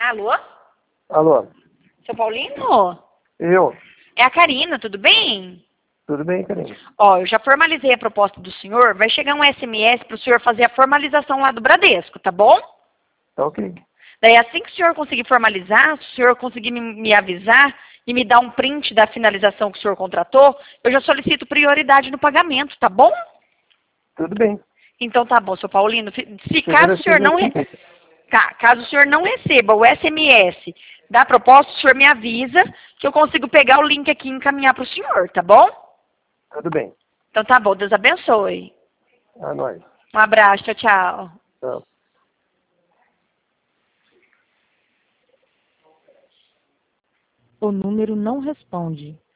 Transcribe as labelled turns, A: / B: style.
A: Alô?
B: Alô?
A: Seu Paulino?
B: Eu?
A: É a Karina, tudo bem?
B: Tudo bem, Karina?
A: Ó, eu já formalizei a proposta do senhor, vai chegar um SMS para o senhor fazer a formalização lá do Bradesco, tá bom?
B: Tá ok.
A: Daí assim que o senhor conseguir formalizar, se o senhor conseguir me avisar e me dar um print da finalização que o senhor contratou, eu já solicito prioridade no pagamento, tá bom?
B: Tudo bem.
A: Então tá bom, seu Paulino. Se
B: Você
A: caso
B: vai
A: o senhor não
B: receber aqui.
A: caso o senhor não receba o SMS da proposta, o senhor me avisa que eu consigo pegar o link aqui e encaminhar para o senhor, tá bom?
B: Tudo bem.
A: Então tá bom, Deus abençoe.
B: A nós.
A: Um abraço, tchau, tchau.
B: Tchau.
C: O número não responde.